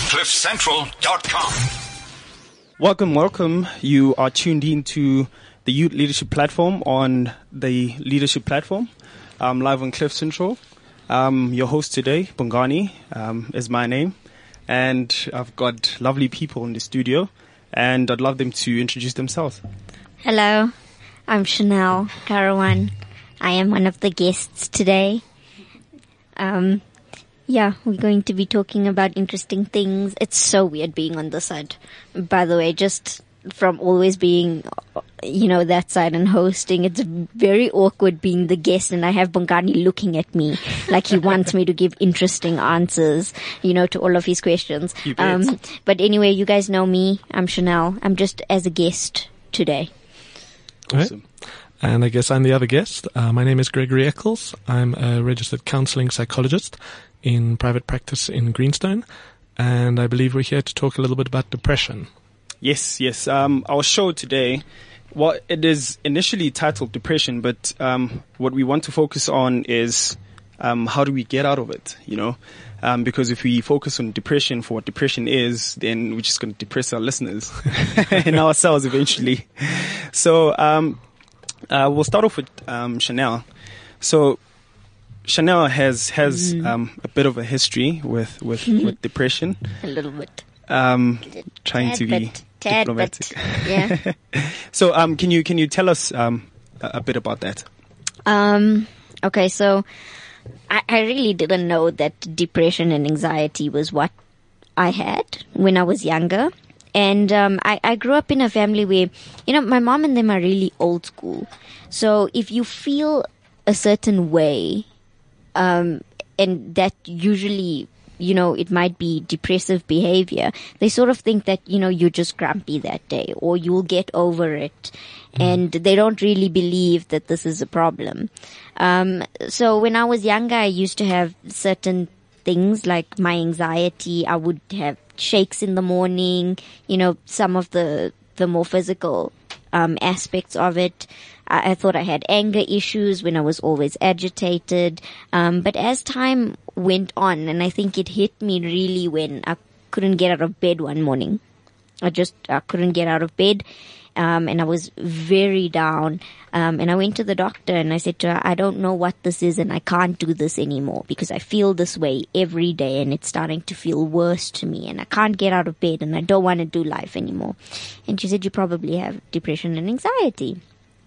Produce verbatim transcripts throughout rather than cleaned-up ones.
cliff central dot com. Welcome, welcome. You are tuned in to the Youth Leadership Platform on the Leadership Platform, um, live on Cliff Central. Um, your host today, Bongani, um, is my name. And I've got lovely people in the studio, and I'd love them to introduce themselves. Hello, I'm Chanel Karawan. I am one of the guests today. Um, yeah, we're going to be talking about interesting things. It's so weird being on this side, by the way, just from always being, you know, that side and hosting. It's very awkward being the guest and I have Bongani looking at me like he wants me to give interesting answers, you know, to all of his questions. Um, but anyway, you guys know me. I'm Chanel. I'm just as a guest today. Awesome. Right. And I guess I'm the other guest. Uh, my name is Gregory Eccles. I'm a registered counseling psychologist in private practice in Greenstone. And I believe we're here to talk a little bit about depression. Yes, yes. Um, our show today, well, it is initially titled Depression, but um, what we want to focus on is um, how do we get out of it, you know? Um, because if we focus on depression for what depression is, then we're just going to depress our listeners and ourselves eventually. So um, uh, we'll start off with um, Chanel. So Chanel has has mm. um, a bit of a history with with, with depression. A little bit. Um, trying tad to be bit, tad diplomatic. Bit. Yeah. So um, can you can you tell us um, a, a bit about that? Um. Okay. So. I, I really didn't know that depression and anxiety was what I had when I was younger. And um, I, I grew up in a family where, you know, my mom and them are really old school. So if you feel a certain way, um, and that usually, you know, it might be depressive behavior, they sort of think that, you know, you're just grumpy that day or you'll get over it. Mm. And they don't really believe that this is a problem. Um, so when I was younger, I used to have certain things like my anxiety. I would have shakes in the morning, you know, some of the, the more physical, um, aspects of it. I, I thought I had anger issues when I was always agitated. Um, but as time went on, and I think it hit me really when I couldn't get out of bed one morning. I just, I couldn't get out of bed. Um, and I was very down. Um, and I went to the doctor and I said to her, I don't know what this is and I can't do this anymore because I feel this way every day and it's starting to feel worse to me and I can't get out of bed and I don't want to do life anymore. And she said, you probably have depression and anxiety.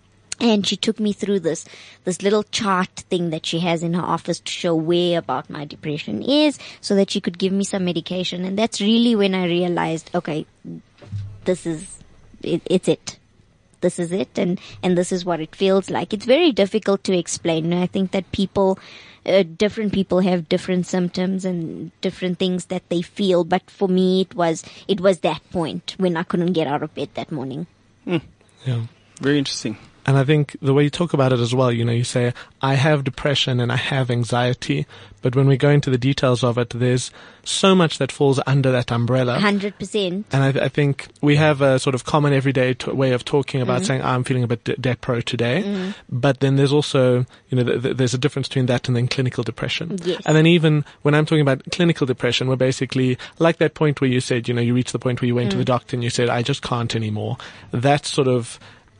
And she took me through this, this little chart thing that she has in her office to show where about my depression is so that she could give me some medication. And that's really when I realized, okay, this is, it, it's it. This is it. And, and this is what it feels like. It's very difficult to explain. I think that people, uh, different people have different symptoms and different things that they feel. But for me, it was, it was that point when I couldn't get out of bed that morning. Mm. Yeah. Very interesting. And I think the way you talk about it as well, you know, you say, I have depression and I have anxiety. But when we go into the details of it, there's so much that falls under that umbrella. one hundred percent. And I, I think we have a sort of common everyday t- way of talking about mm. saying, I'm feeling a bit de- depro today. Mm. But then there's also, you know, th- th- there's a difference between that and then clinical depression. Yes. And then even when I'm talking about clinical depression, we're basically like that point where you said, you know, you reached the point where you went mm. to the doctor and you said, I just can't anymore. That's sort of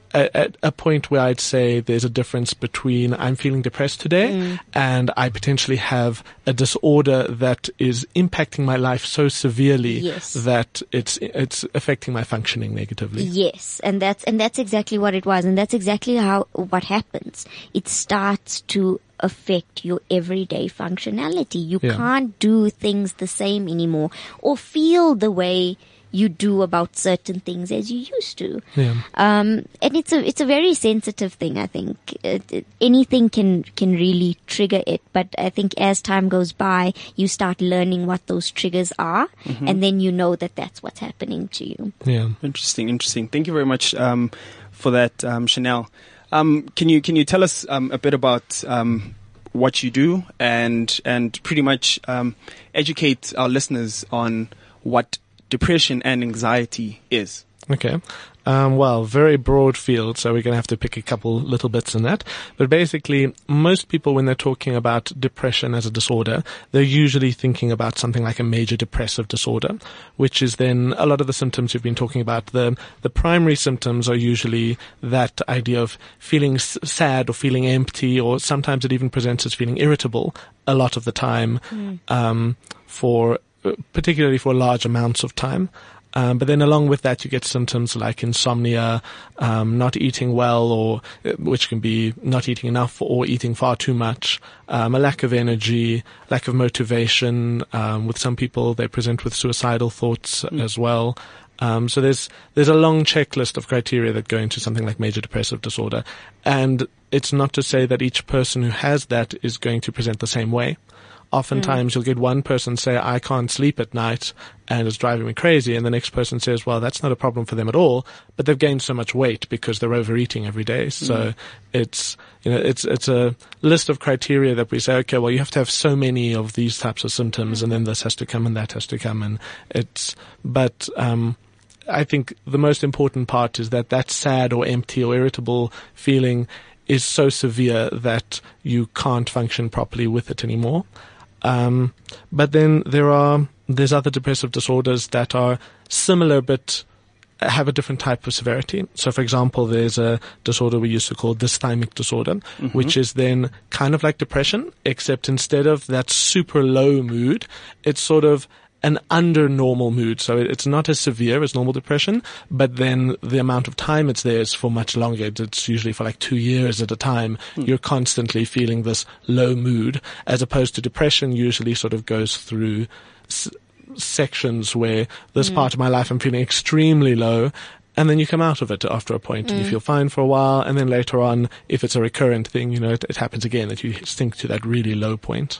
At a point where I'd say there's a difference between I'm feeling depressed today mm. and I potentially have a disorder that is impacting my life so severely yes. that it's it's affecting my functioning negatively. Yes, and that's and that's exactly what it was, and that's exactly how what happens. It starts to affect your everyday functionality. You yeah. can't do things the same anymore or feel the way you do about certain things as you used to. Yeah. Um, and it's a, it's a very sensitive thing, I think. It, it, anything can, can really trigger it. But I think as time goes by, you start learning what those triggers are. Mm-hmm. And then you know that that's what's happening to you. Yeah. Interesting, interesting. Thank you very much, um, for that, um, Chanel. Um, can you, can you tell us, um, a bit about, um, what you do and, and pretty much, um, educate our listeners on what depression and anxiety is? Okay. Um, well, very broad field, so we're going to have to pick a couple little bits in that. But basically, most people, when they're talking about depression as a disorder, they're usually thinking about something like a major depressive disorder, which is then a lot of the symptoms you've been talking about. The, the primary symptoms are usually that idea of feeling s- sad or feeling empty, or sometimes it even presents as feeling irritable a lot of the time, mm. um, for, particularly for large amounts of time. Um, but then along with that, you get symptoms like insomnia, um, not eating well, or which can be not eating enough or eating far too much, um, a lack of energy, lack of motivation. Um, with some people, they present with suicidal thoughts mm. as well. Um, so there's there's a long checklist of criteria that go into something like major depressive disorder, and it's not to say that each person who has that is going to present the same way. Oftentimes mm. you'll get one person say, I can't sleep at night and it's driving me crazy. And the next person says, well, that's not a problem for them at all, but they've gained so much weight because they're overeating every day. So mm. it's, you know, it's, it's a list of criteria that we say, okay, well, you have to have so many of these types of symptoms mm. and then this has to come and that has to come. And it's, but, um, I think the most important part is that that sad or empty or irritable feeling is so severe that you can't function properly with it anymore. Um, but then there are, there's other depressive disorders that are similar but have a different type of severity. So for example, there's a disorder we used to call dysthymic disorder, mm-hmm. which is then kind of like depression, except instead of that super low mood, it's sort of an under normal mood. So it's not as severe as normal depression, but then the amount of time it's there is for much longer. It's usually for like two years at a time. Mm. You're constantly feeling this low mood, as opposed to depression usually sort of goes through s- sections where this mm. part of my life I'm feeling extremely low, and then you come out of it after a point mm. and you feel fine for a while, and then later on, if it's a recurrent thing, you know, it, it happens again, that you sink to that really low point.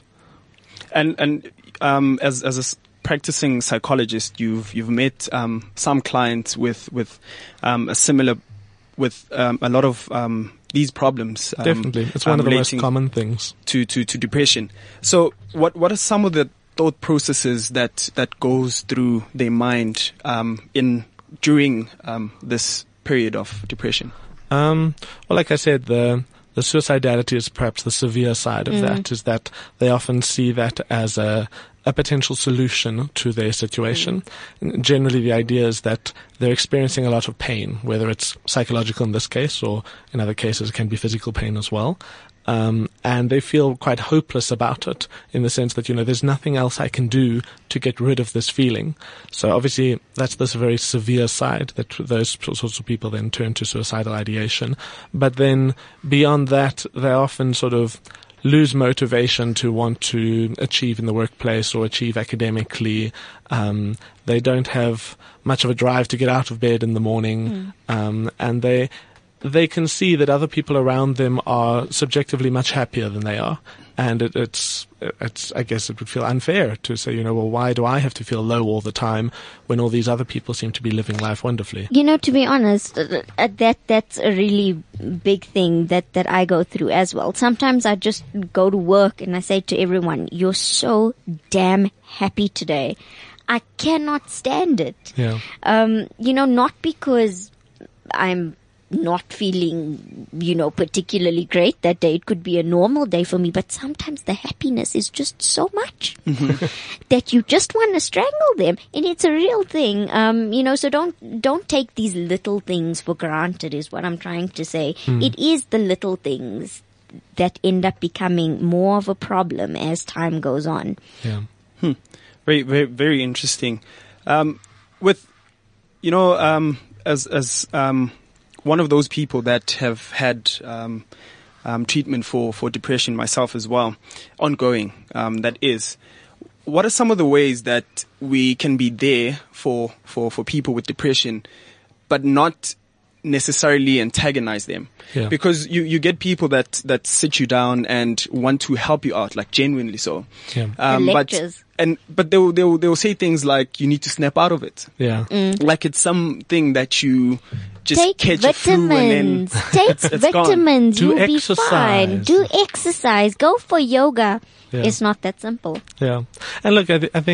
And, and, um, as, as a practicing psychologist, you've you've met um, some clients with with um, a similar with um, a lot of um, these problems. Um, Definitely, it's one um, of the most common things to, to to depression. So, what what are some of the thought processes that that goes through their mind um, in during um, this period of depression? Um, well, like I said, the the suicidality is perhaps the severe side of mm. that. Is that they often see that as a a potential solution to their situation. Mm. Generally, the idea is that they're experiencing a lot of pain, whether it's psychological in this case, or in other cases it can be physical pain as well. Um, and they feel quite hopeless about it, in the sense that, you know, there's nothing else I can do to get rid of this feeling. So obviously that's this very severe side that those sorts of people then turn to suicidal ideation. But then beyond that, they often sort of lose motivation to want to achieve in the workplace or achieve academically. Um, they don't have much of a drive to get out of bed in the morning. Mm. Um, and they, they can see that other people around them are subjectively much happier than they are. And it, it's, it's, I guess it would feel unfair to say, you know, well, why do I have to feel low all the time when all these other people seem to be living life wonderfully? You know, to be honest, uh, that, that's a really big thing that, that I go through as well. Sometimes I just go to work and I say to everyone, you're so damn happy today. I cannot stand it. Yeah. Um, you know, not because I'm not feeling, you know, particularly great that day. It could be a normal day for me, but sometimes the happiness is just so much mm-hmm. that you just want to strangle them. And it's a real thing. Um, you know, so don't, don't take these little things for granted is what I'm trying to say. Mm. It is the little things that end up becoming more of a problem as time goes on. Yeah. Hmm. Very, very, very interesting. Um, with, you know, um, as, as, um, one of those people that have had um, um, treatment for, for depression, myself as well, ongoing, um, that is, what are some of the ways that we can be there for, for, for people with depression, but not necessarily antagonize them? Yeah. Because you, you get people that, that sit you down and want to help you out, like genuinely so. Yeah. Um, the lectures. But, and, but they'll, they'll, they'll say things like, you need to snap out of it. Yeah. Mm. Like it's something that you just Take catch vitamins. a flu and then Take it's, it's vitamins. Do You'll exercise. be fine. Do exercise. Go for yoga. Yeah. It's not that simple. Yeah. And look, I, th- I think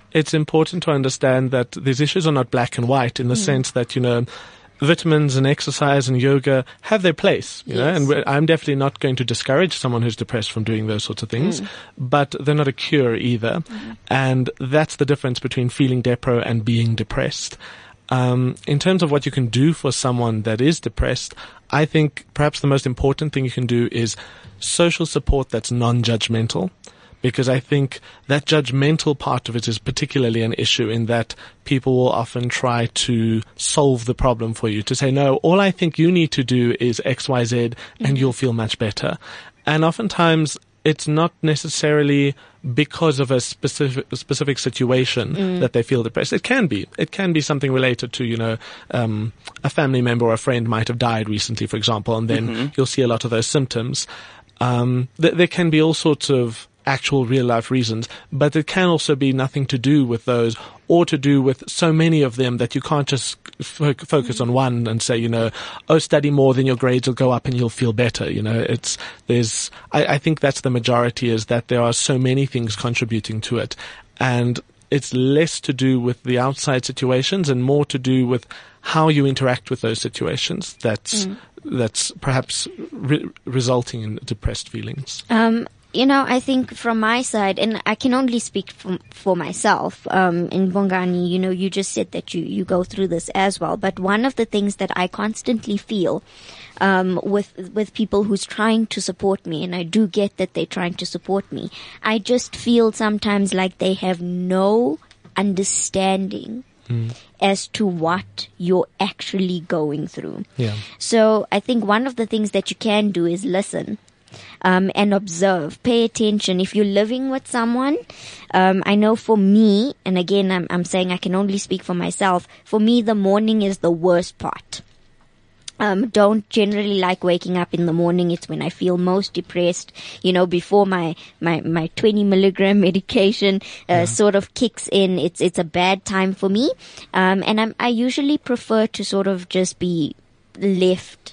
it's important to understand that these issues are not black and white in the mm. sense that, you know, vitamins and exercise and yoga have their place, you yes. know, and we're, I'm definitely not going to discourage someone who's depressed from doing those sorts of things, mm. but they're not a cure either. Mm. And that's the difference between feeling depro and being depressed. Um, in terms of what you can do for someone that is depressed, I think perhaps the most important thing you can do is social support that's non-judgmental. Because I think that judgmental part of it is particularly an issue in that people will often try to solve the problem for you, to say, no, all I think you need to do is X, Y, Z, and mm-hmm. you'll feel much better. And oftentimes it's not necessarily because of a specific specific situation mm. that they feel depressed. It can be. It can be something related to, you know, um, a family member or a friend might have died recently, for example, and then mm-hmm. you'll see a lot of those symptoms. Um, th- there can be all sorts of actual real life reasons, but it can also be nothing to do with those or to do with so many of them that you can't just fo- focus on one and say, you know, oh, study more, then your grades will go up and you'll feel better. You know, it's, there's, I, I think that's the majority, is that there are so many things contributing to it. And it's less to do with the outside situations and more to do with how you interact with those situations. That's, mm. that's perhaps re- resulting in depressed feelings. Um, You know, I think from my side, and I can only speak from, for myself, um, in Bongani, you know, you just said that you, you go through this as well. But one of the things that I constantly feel, um, with, with people who's trying to support me, and I do get that they're trying to support me, I just feel sometimes like they have no understanding mm. as to what you're actually going through. Yeah. So I think one of the things that you can do is listen. Um, and observe, pay attention. If you're living with someone, um, I know for me, and again, I'm, I'm saying I can only speak for myself. For me, the morning is the worst part. Um, don't generally like waking up in the morning. It's when I feel most depressed, you know, before my, my, my twenty milligram medication, uh, yeah. sort of kicks in. It's, it's a bad time for me. Um, and I'm, I usually prefer to sort of just be left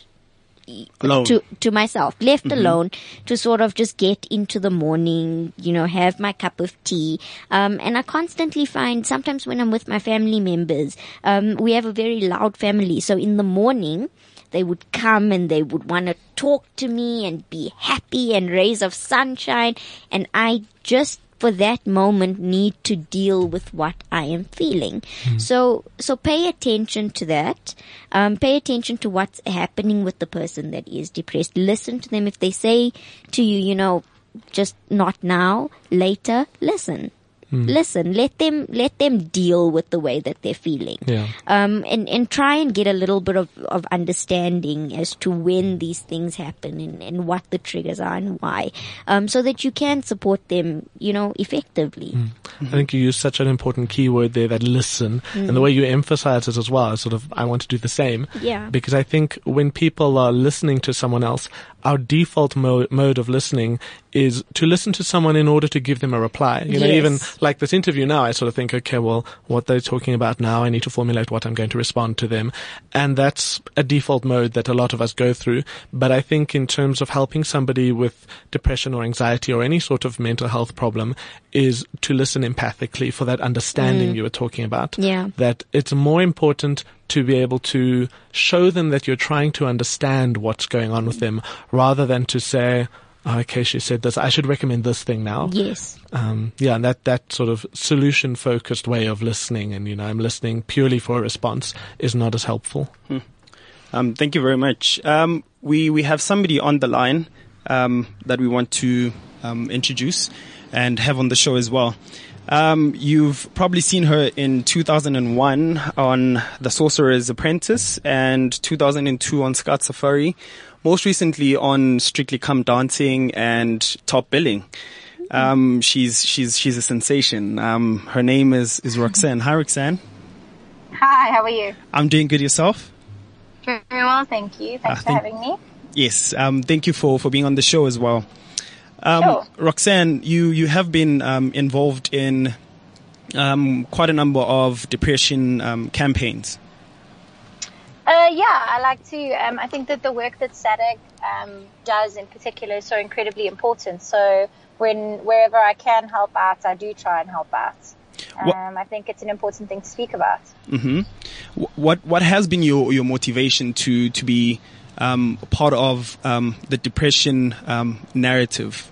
Alone. to to myself, left mm-hmm. alone, to sort of just get into the morning, you know, have my cup of tea. Um, and I constantly find sometimes when I'm with my family members, um, we have a very loud family. So in the morning, they would come and they would want to talk to me and be happy and rays of sunshine. And I just for that moment need to deal with what I am feeling. Mm. So, so pay attention to that. Um, pay attention to what's happening with the person that is depressed. Listen to them. If they say to you, you know, just not now, later, listen. Mm. Listen, let them, let them deal with the way that they're feeling. Yeah. Um, and, and try and get a little bit of, of understanding as to when these things happen and, and what the triggers are and why. Um, so that you can support them, you know, effectively. Mm. Mm-hmm. I think you use such an important keyword there, that listen. Mm. And the way you emphasize it as well is sort of, I want to do the same. Yeah. Because I think when people are listening to someone else, our default mo- mode of listening is to listen to someone in order to give them a reply. You know, yes. even like this interview now, I sort of think, okay, well, what they're talking about now, I need to formulate what I'm going to respond to them. And that's a default mode that a lot of us go through. But I think in terms of helping somebody with depression or anxiety or any sort of mental health problem is to listen empathically for that understanding mm. you were talking about. Yeah. That it's more important to be able to show them that you're trying to understand what's going on with them, rather than to say, oh, okay, she said this, I should recommend this thing now. Yes. Um, yeah, and that, that sort of solution-focused way of listening, and, you know, I'm listening purely for a response, is not as helpful. Hmm. Um, thank you very much. Um, we, we have somebody on the line um, that we want to um, introduce and have on the show as well. Um, you've probably seen her in two thousand one on The Sorcerer's Apprentice and two thousand two on Scout Safari. Most recently on Strictly Come Dancing and Top Billing. Um, she's, she's, she's a sensation. Um, her name is, is Roxanne. Hi, Roxanne. Hi, how are you? I'm doing good. Yourself? Very well, thank you. Thanks uh, for thank, having me. Yes. Um, thank you for, for being on the show as well. Um, sure. Roxanne, you, you have been, um, involved in, um, quite a number of depression, um, campaigns. Uh, yeah, I like to, um, I think that the work that S A D C, um, does in particular is so incredibly important. So when, wherever I can help out, I do try and help out. Um, I think it's an important thing to speak about. Mm-hmm. What what has been your, your motivation to to be um, part of um, the depression um, narrative?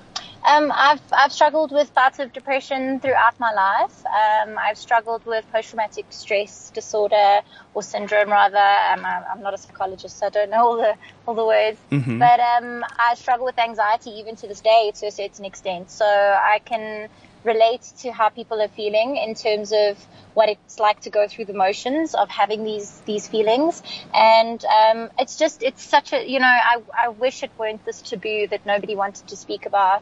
Um, I've I've struggled with bouts of depression throughout my life. Um, I've struggled with post-traumatic stress disorder or syndrome, rather. Um, I, I'm not a psychologist, so I don't know all the all the words. Mm-hmm. But um, I struggle with anxiety even to this day, to a certain extent. So I can relate to how people are feeling in terms of what it's like to go through the motions of having these these feelings. And um, it's just it's such a you know I I wish it weren't this taboo that nobody wanted to speak about.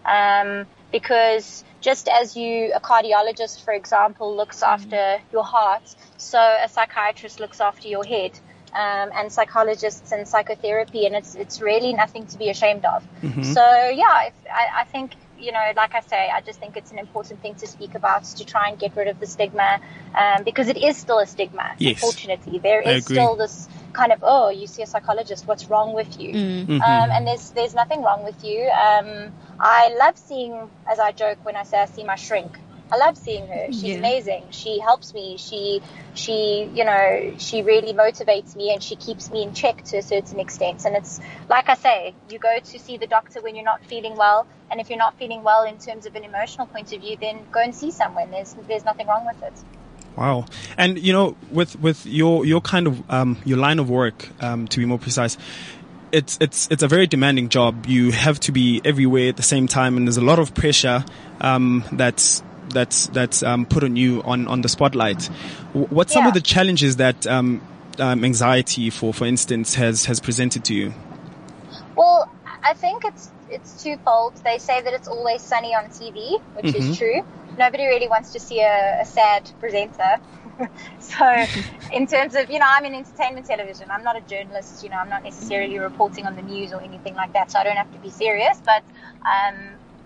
Um, because just as you, a cardiologist, for example, looks after your heart, so a psychiatrist looks after your head, um, and psychologists and psychotherapy, and it's it's really nothing to be ashamed of. Mm-hmm. So yeah, if, I, I think, you know, like I say, I just think it's an important thing to speak about, to try and get rid of the stigma, um, because it is still a stigma. Yes. Unfortunately, there I is agree. still this kind of, oh, you see a psychologist, what's wrong with you? Mm-hmm. Um, and there's there's nothing wrong with you. Um, I love seeing, as I joke when I say I see my shrink. I love seeing her. She's Yeah. amazing. She helps me. She, she, you know, she really motivates me, and she keeps me in check to a certain extent. And it's like I say, you go to see the doctor when you're not feeling well, and if you're not feeling well in terms of an emotional point of view, then go and see someone. There's there's nothing wrong with it. Wow. And, you know, with, with your, your kind of, um, your line of work, um, to be more precise, it's, it's, it's a very demanding job. You have to be everywhere at the same time, and there's a lot of pressure, um, that's, that's, that's, um, put on you on, on the spotlight. W- What's some Yeah. of the challenges that, um, um, anxiety, for, for instance, has, has presented to you? Well, I think it's it's twofold. They say that it's always sunny on T V, which Mhm. is true. Nobody really wants to see a, a sad presenter. So in terms of, you know, I'm in entertainment television. I'm not a journalist, you know, I'm not necessarily reporting on the news or anything like that, so I don't have to be serious, but um,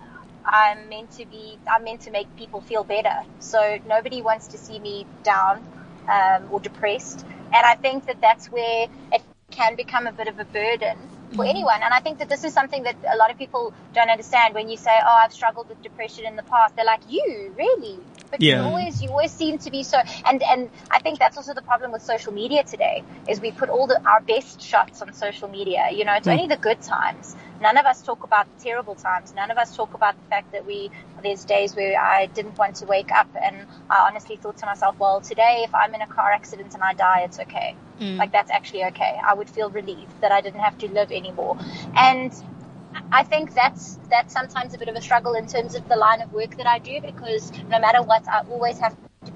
I'm meant to be, I'm meant to make people feel better. So nobody wants to see me down um, or depressed. And I think that that's where it can become a bit of a burden for anyone. And I think that this is something that a lot of people don't understand. When you say, oh, I've struggled with depression in the past, they're like, you really? But Yeah. you always, you always seem to be so, and, and I think that's also the problem with social media today, is we put all the, our best shots on social media. You know, it's Mm. only the good times. None of us talk about the terrible times. None of us talk about the fact that we, there's days where I didn't want to wake up, and I honestly thought to myself, well, today if I'm in a car accident and I die, it's okay. Like, that's actually okay. I would feel relieved that I didn't have to live anymore. And I think that's that's sometimes a bit of a struggle in terms of the line of work that I do, because no matter what, I always have to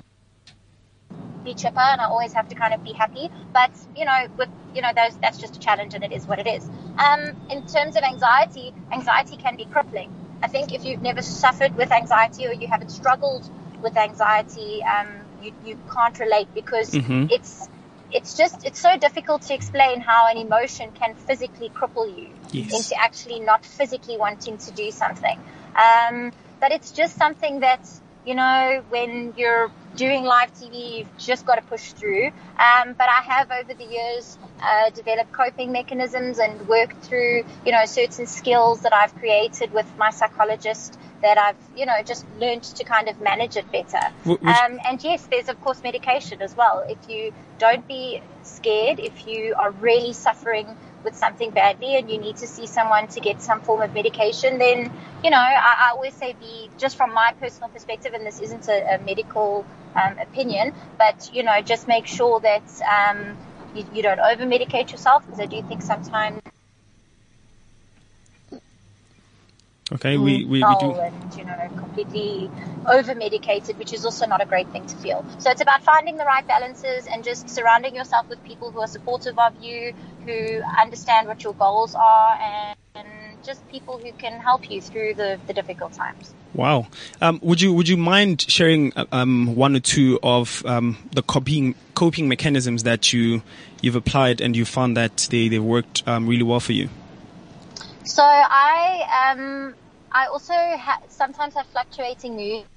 be chipper, and I always have to kind of be happy. But, you know, with, you know, those, that's just a challenge, and it is what it is. Um, in terms of anxiety, anxiety can be crippling. I think if you've never suffered with anxiety, or you haven't struggled with anxiety, um, you, you can't relate, because Mhm. it's, it's just, it's so difficult to explain how an emotion can physically cripple you Yes. into actually not physically wanting to do something. Um, but it's just something that, you know, when you're doing live T V, you've just got to push through. Um, but I have over the years uh, developed coping mechanisms and worked through, you know, certain skills that I've created with my psychologist, that I've, you know, just learned to kind of manage it better. Wh- which- Um, and yes, there's of course medication as well. If you don't be scared, if you are really suffering with something badly and you need to see someone to get some form of medication, then, you know, I, I always say, be, just from my personal perspective, and this isn't a, a medical um, opinion, but, you know, just make sure that um, you, you don't over-medicate yourself, because I do think sometimes Okay, we, we, we dull do. and, you know, completely over-medicated, which is also not a great thing to feel. So it's about finding the right balances and just surrounding yourself with people who are supportive of you, who understand what your goals are, and, and just people who can help you through the, the difficult times. Wow. Um, would you would you mind sharing uh, um, one or two of um, the coping coping mechanisms that you you've applied and you found that they they worked um, really well for you? So I um I also ha- sometimes have fluctuating moods,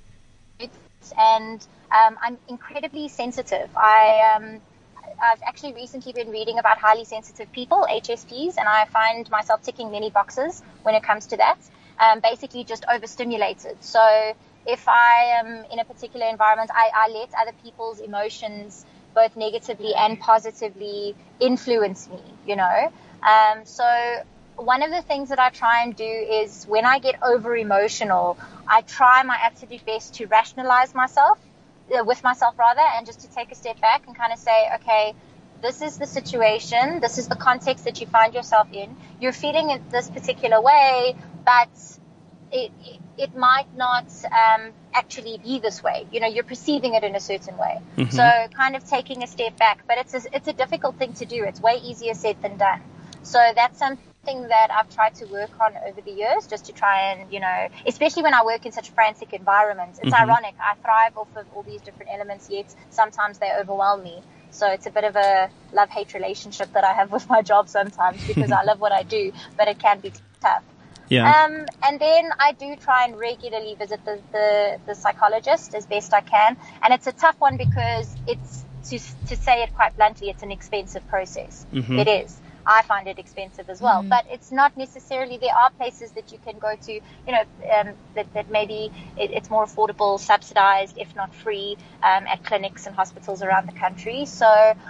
and um, I'm incredibly sensitive. I um I've actually recently been reading about highly sensitive people, H S Ps, and I find myself ticking many boxes when it comes to that. Um, basically just overstimulated. So if I am in a particular environment, I, I let other people's emotions, both negatively and positively, influence me, you know. Um, so one of the things that I try and do is when I get over emotional, I try my absolute best to rationalize myself, uh, with myself rather, and just to take a step back and kind of say, okay, this is the situation, this is the context that you find yourself in. You're feeling it this particular way, but it, it, it might not um, actually be this way. You know, you're perceiving it in a certain way. Mm-hmm. So kind of taking a step back, but it's a, it's a difficult thing to do. It's way easier said than done. So that's something that I've tried to work on over the years, just to try and, you know, especially when I work in such frantic environments. It's mm-hmm. ironic. I thrive off of all these different elements, yet sometimes they overwhelm me. So it's a bit of a love-hate relationship that I have with my job sometimes, because I love what I do, but it can be tough. Yeah. Um, and then I do try and regularly visit the, the, the psychologist as best I can. And it's a tough one because it's, to, to say it quite bluntly, it's an expensive process. Mm-hmm. It is. I find it expensive as well, mm-hmm. but it's not necessarily, there are places that you can go to, you know, um, that, that maybe it, it's more affordable, subsidized, if not free, um, at clinics and hospitals around the country. So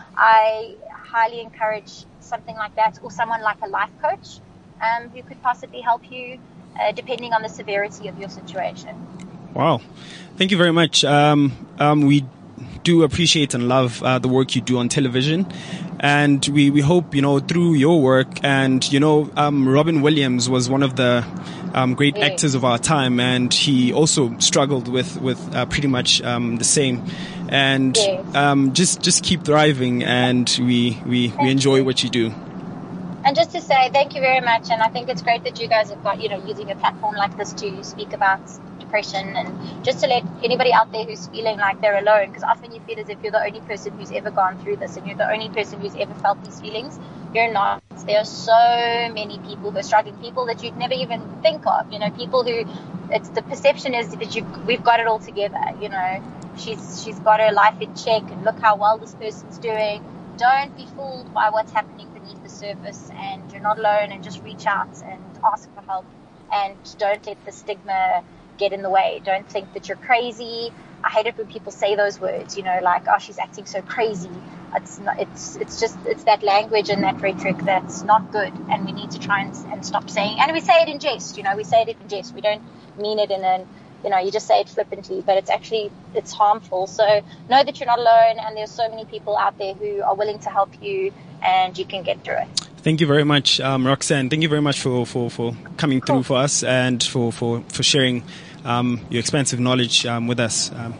I highly encourage something like that, or someone like a life coach, um, who could possibly help you, uh, depending on the severity of your situation. Wow. Thank you very much. Um, um, we do appreciate and love uh, the work you do on television. And we, we hope, you know, through your work, and, you know, um, Robin Williams was one of the um, great yeah. actors of our time, and he also struggled with, with uh, pretty much um, the same. And yeah. um, just just keep thriving, and we, we, we enjoy you. what you do. And just to say thank you very much, and I think it's great that you guys have got, you know, using a platform like this to speak about depression, and just to let anybody out there who's feeling like they're alone, because often you feel as if you're the only person who's ever gone through this, and you're the only person who's ever felt these feelings. You're not. There are so many people who are struggling, people that you'd never even think of, you know, people who, it's the perception is that you, we've got it all together, you know, she's she's got her life in check, and look how well this person's doing. Don't be fooled by what's happening beneath the surface, and you're not alone, and just reach out and ask for help, and don't let the stigma get in the way. Don't think that you're crazy. I hate it when people say those words, you know, like, oh, she's acting so crazy. It's not, it's, it's just, it's that language and that rhetoric that's not good, and we need to try and, and stop saying, and we say it in jest, you know, we say it in jest. We don't mean it in an, you know, you just say it flippantly, but it's actually, it's harmful. So know that you're not alone, and there's so many people out there who are willing to help you, and you can get through it. Thank you very much, um, Roxanne. Thank you very much for, for, for coming cool. through for us, and for, for, for sharing um, your expansive knowledge um, with us. Um,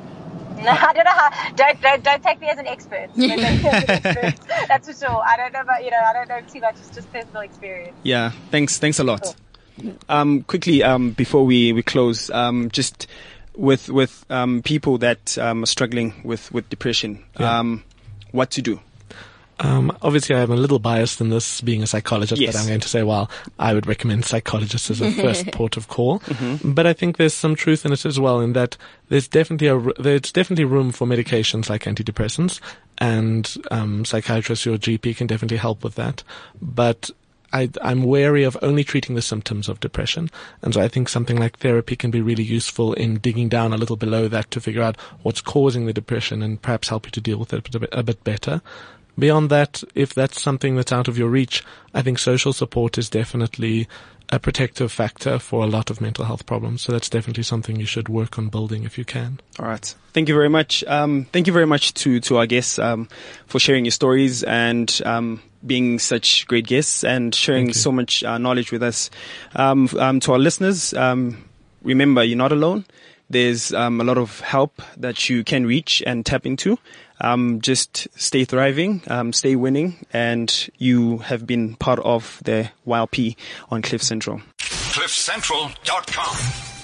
no, I don't know how, don't, don't, don't take me as an expert. Don't take me as an expert. That's for sure. I don't know about, you know, I don't know too much. It's just personal experience. Yeah. Thanks. Thanks a lot. Cool. Um, quickly, um, before we, we close, um, just with, with, um, people that, um, are struggling with, with depression, yeah. um, what to do. Um, obviously I'm a little biased in this, being a psychologist, yes. but I'm going to say, well, I would recommend psychologists as a first port of call. Mm-hmm. But I think there's some truth in it as well, in that there's definitely a, there's definitely room for medications like antidepressants, and, um, psychiatrists or G P can definitely help with that. But I, I'm wary of only treating the symptoms of depression. And so I think something like therapy can be really useful in digging down a little below that to figure out what's causing the depression, and perhaps help you to deal with it a bit, a bit better. Beyond that, if that's something that's out of your reach, I think social support is definitely a protective factor for a lot of mental health problems. So that's definitely something you should work on building if you can. All right. Thank you very much. Um, thank you very much to, to our guests, um, for sharing your stories, and, um, being such great guests, and sharing so much uh, knowledge with us. Um, um, to our listeners, um, remember, you're not alone. There's, um, a lot of help that you can reach and tap into. Um, just stay thriving, um, stay winning, and you have been part of the Y L P on Cliff Central. cliff central dot com